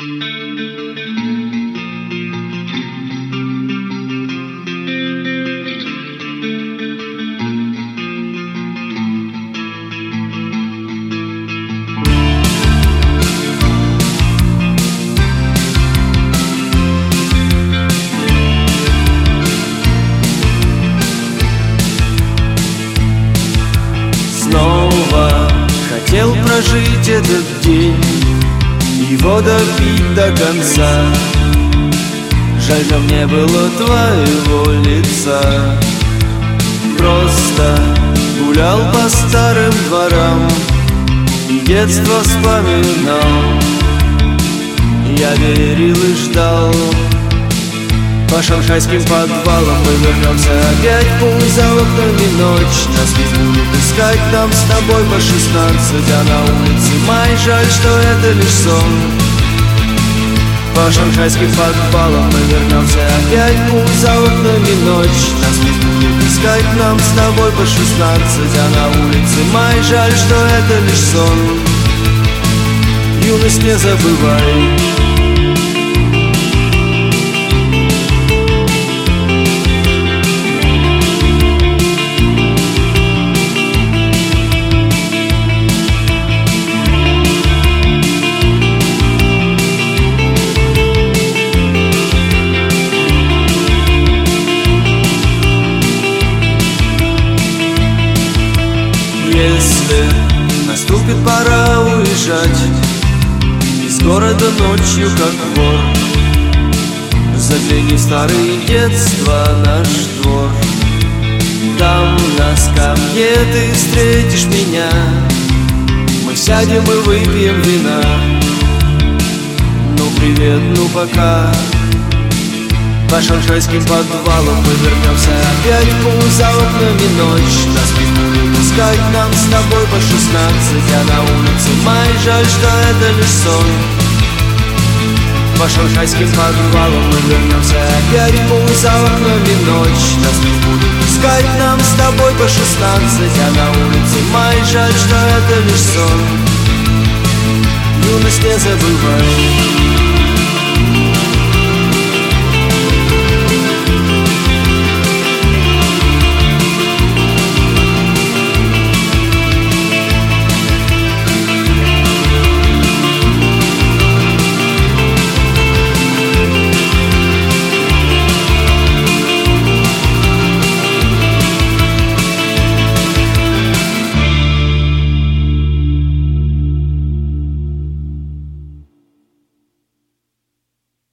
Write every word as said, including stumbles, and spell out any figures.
Снова хотел прожить этот день, его допить до конца. Жаль, что не было твоего лица. Просто гулял по старым дворам и детство вспоминал. Я верил и ждал. По шанхайским подвалам мы вернемся опять. Пусть за окнами ночь нас не будет искать. Нам с тобой по шестнадцать, а на улице май. Жаль, что это лишь сон. По шанхайским подвалам мы вернемся опять. Пусть за окнами ночь нас не будет искать. Нам с тобой по шестнадцать, а на улице май. Жаль, что это лишь сон. Юность, не забывай. Если наступит пора уезжать из города ночью, как вор, загляни в старое детство, наш двор. Там на скамье ты встретишь меня, мы сядем и выпьем вина. Ну привет, ну пока. По шанхайским подвалам мы вернемся опять. Пусть за окнами ночь нас не будет искать. Нам с тобой по шестнадцать, а на улице май. Жаль, что это лишь сон. По шанхайским подвалам мы вернемся опять. Пусть за окнами ночь нас не будет искать. Нам с тобой по шестнадцать, а на улице май. Жаль, что это лишь сон. Юность, не забывай.